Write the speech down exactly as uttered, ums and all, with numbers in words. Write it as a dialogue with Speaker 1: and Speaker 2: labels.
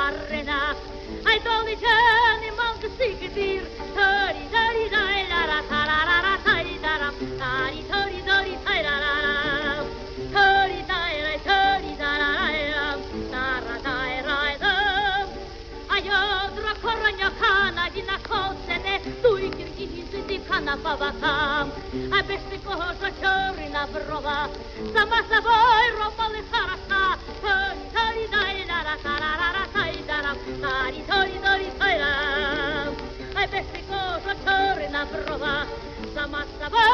Speaker 1: arena. Ai dodiceni manca sigatir, tori tori dai la la ta la la la tai da la, tari tori tori tai la la la, tori dai la tori da la la, tara dai rai da. Ai odra koranya kana gina kosene, tui kirki di kana babakam. Ai besti kohosa chori na brova, sama savoi roba le sarasa, tori tori dai la la ta la la la tai da la, tari tori tori tai la. Ai besti kohosa chori na brova, sama savoi